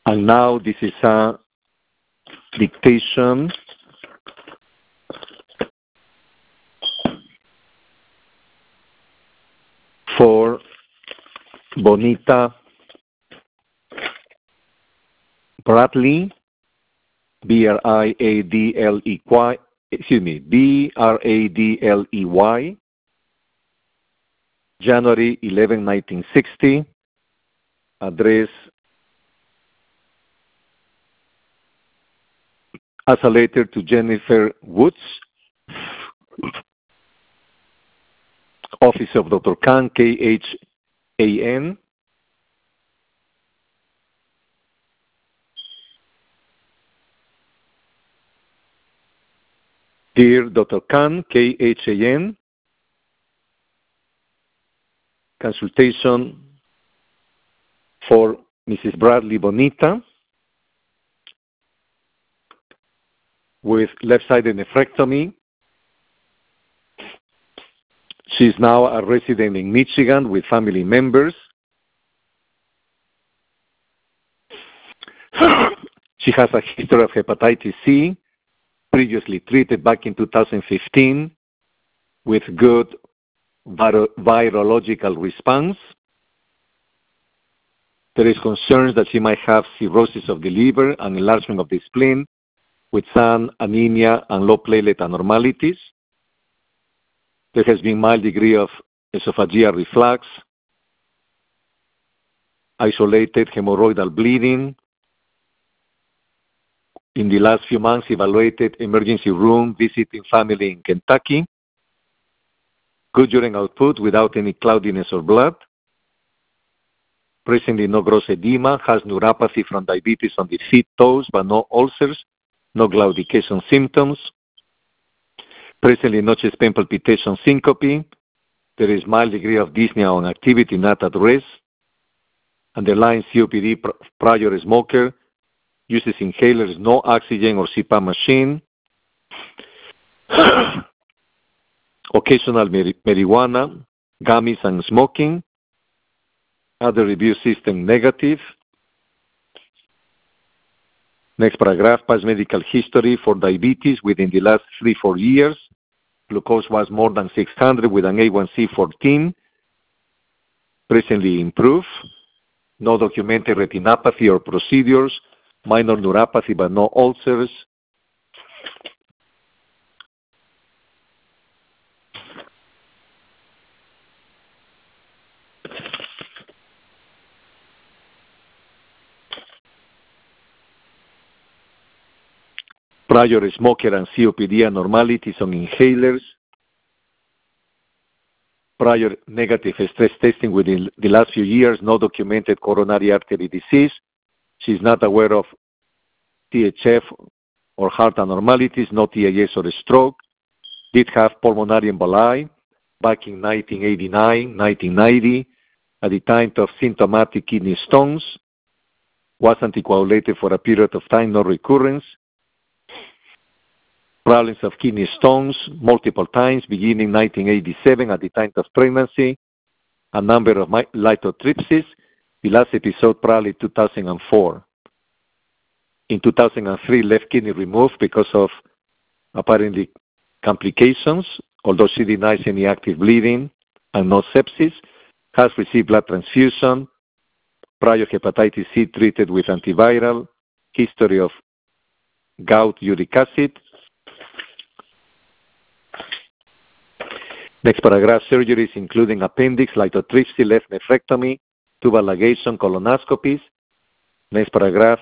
And now this is a dictation for Bonita Bradley, Bradley, January 11, 1960, address as a letter to Jennifer Woods, Office of Dr. Khan, Khan. Dear Dr. Khan, Khan, consultation for Mrs. Bradley Bonita with left-sided nephrectomy. She is now a resident in Michigan with family members. She has a history of hepatitis C, previously treated back in 2015 with good virological response. There is concerns that she might have cirrhosis of the liver and enlargement of the spleen with some anemia and low platelet abnormalities. There has been mild degree of esophageal reflux, isolated hemorrhoidal bleeding. In the last few months, evaluated emergency room, visiting family in Kentucky. Good urine output without any cloudiness or blood. Presently no gross edema, has neuropathy from diabetes on the feet, toes, but no ulcers, no claudication symptoms. Presently no chest pain, palpitation, syncope. There is mild degree of dyspnea on activity, not at rest. Underlying COPD, prior smoker. Uses inhalers, no oxygen or CPAP machine. Occasional marijuana, gummies, and smoking. Other review system negative. Next paragraph, past medical history for diabetes within the last 3-4 years. Glucose was more than 600 with an A1C 14. Presently improved. No documented retinopathy or procedures. Minor neuropathy but no ulcers. Prior smoker and COPD abnormalities on inhalers. Prior negative stress testing within the last few years, no documented coronary artery disease. She is not aware of THF or heart abnormalities, no TIS or stroke. Did have pulmonary emboli back in 1989, 1990, at the time of symptomatic kidney stones. Was anticoagulated for a period of time, no recurrence. Problems of kidney stones multiple times, beginning 1987 at the time of pregnancy. A number of lithotripsy. The last episode probably 2004. In 2003, left kidney removed because of apparently complications, although she denies any active bleeding and no sepsis. Has received blood transfusion. Prior hepatitis C treated with antiviral. History of gout, uric acid. Next paragraph, surgeries including appendix, lithotripsy, left nephrectomy, tubal ligation, colonoscopies. Next paragraph,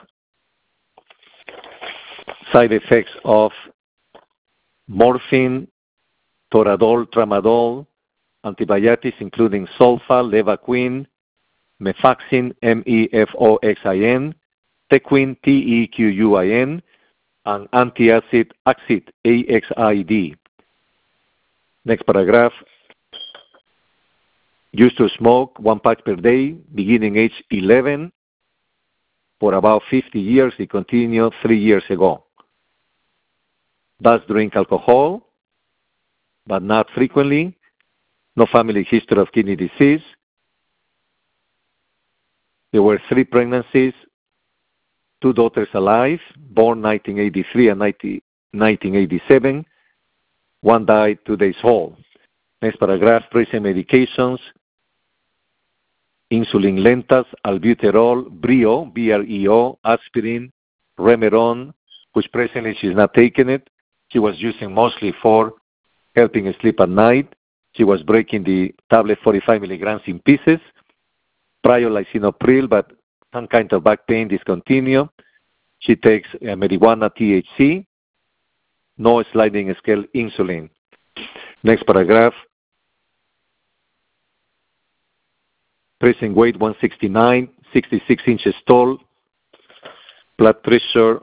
side effects of morphine, toradol, tramadol, antibiotics including sulfa, levaquin, mefaxin, MEFOXIN, tequin, TEQUIN, and antacid axid, AXID. Next paragraph. Used to smoke 1 pack per day, beginning age 11. For about 50 years, he continued 3 years ago. Does drink alcohol, but not frequently. No family history of kidney disease. There were 3 pregnancies, two daughters alive, born 1983 and 1987. One died 2 days old. Next paragraph, present medications, insulin lentas, albuterol, Breo, B-R-E-O, aspirin, Remeron, which presently she's not taking it. She was using mostly for helping her sleep at night. She was breaking the tablet 45 milligrams in pieces. Prior lisinopril, but some kind of back pain discontinued. She takes marijuana, THC, no sliding scale insulin. Next paragraph. Present weight 169, 66 inches tall. Blood pressure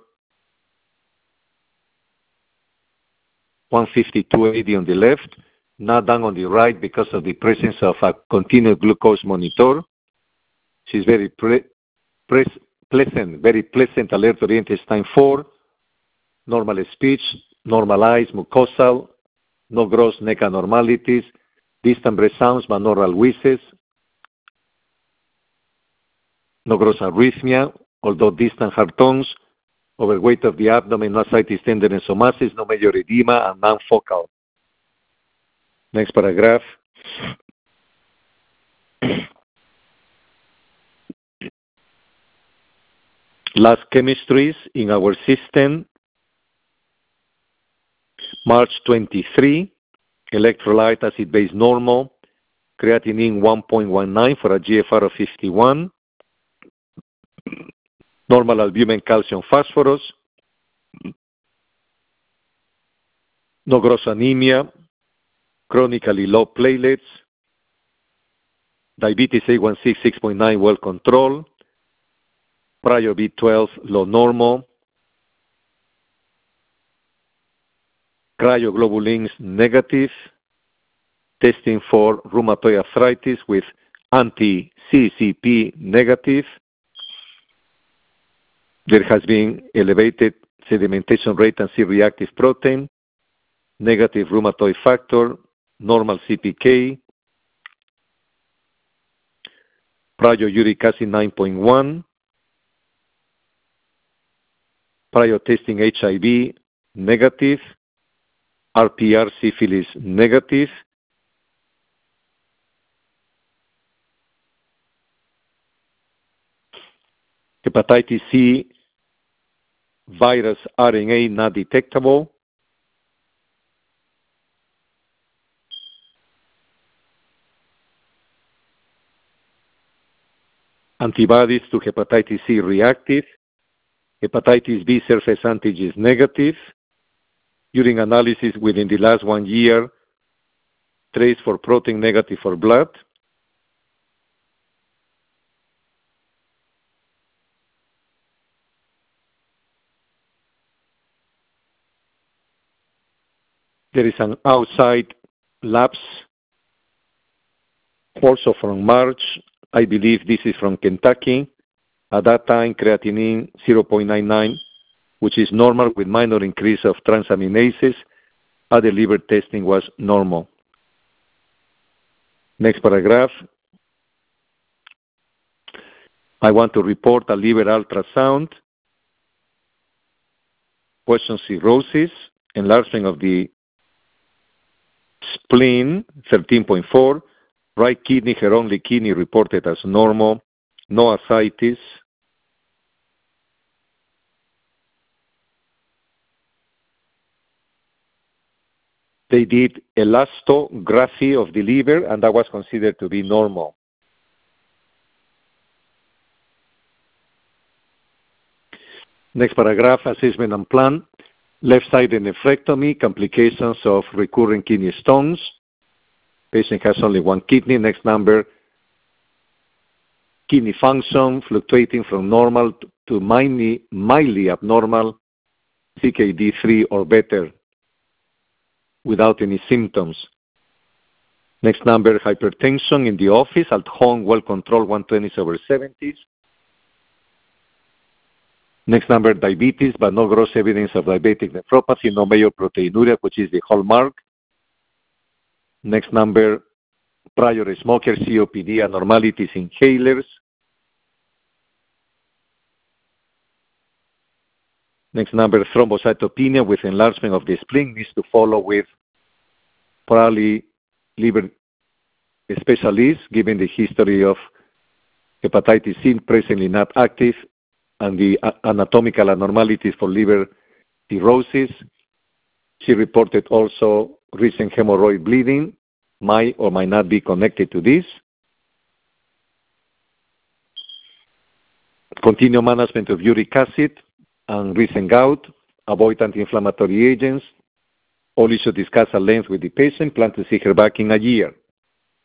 150/280 on the left, not down on the right because of the presence of a continuous glucose monitor. She's very pleasant, alert-oriented, time 4, normal speech, normal eyes, mucosal, no gross neck abnormalities, distant breath sounds, binaural wheezes, no gross arrhythmia, although distant heart tones, overweight of the abdomen, no ascites, tenderness, or masses, no major edema, and non-focal. Next paragraph. Last chemistries in our system. March 23, electrolyte acid base normal, creatinine 1.19 for a GFR of 51, normal albumin, calcium, phosphorus, no gross anemia, chronically low platelets, diabetes A1C 6.9 well controlled, prior B12 low normal, cryoglobulins negative, testing for rheumatoid arthritis with anti-CCP negative. There has been elevated sedimentation rate and C-reactive protein, negative rheumatoid factor, normal CPK, prior uric acid 9.1, prior testing HIV negative, RPR syphilis negative, hepatitis C virus RNA not detectable, antibodies to hepatitis C reactive, hepatitis B surface antigens negative, urine analysis within the last 1 year, trace for protein negative for blood, there is an outside labs, also from March. I believe this is from Kentucky. At that time, creatinine 0.99, which is normal with minor increase of transaminases. Other liver testing was normal. Next paragraph. I want to report a liver ultrasound. Question cirrhosis, enlargement of the spleen, 13.4. Right kidney, her only kidney, reported as normal. No ascites. They did elastography of the liver, and that was considered to be normal. Next paragraph, assessment and plan. Left-sided nephrectomy, complications of recurrent kidney stones. Patient has only one kidney. Next number, kidney function fluctuating from normal to mildly abnormal, CKD3 or better, without any symptoms. Next number, hypertension in the office, at home, well-controlled, 120/70. Next number, diabetes, but no gross evidence of diabetic nephropathy, no major proteinuria, which is the hallmark. Next number, prior smoker, COPD, abnormalities, inhalers. Next number, thrombocytopenia with enlargement of the spleen needs to follow with probably liver specialist, given the history of hepatitis C presently not active and the anatomical abnormalities for liver cirrhosis. She reported also recent hemorrhoid bleeding, might or might not be connected to this. Continue management of uric acid and recent gout. Avoid anti-inflammatory agents. All issues discussed at length with the patient. Plan to see her back in a year.